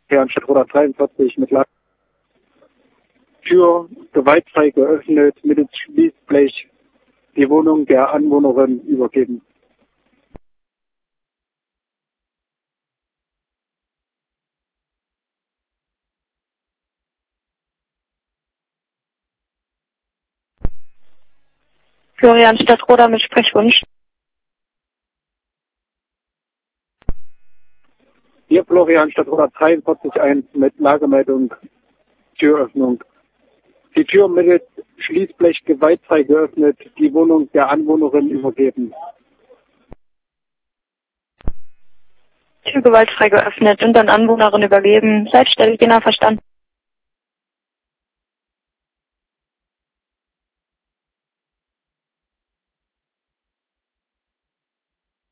Herrn Stadtroder 43 mit Tür gewaltfrei geöffnet, mittels Schließblech die Wohnung der Anwohnerin übergeben. Florian Stadtroder mit Sprechwunsch. Hier Florian Stadtroder 43.1 mit Lagemeldung Türöffnung. Die Tür mittels Schließblech gewaltfrei geöffnet, die Wohnung der Anwohnerin übergeben. Tür gewaltfrei geöffnet und an Anwohnerin übergeben. Leitstelle Jena verstanden.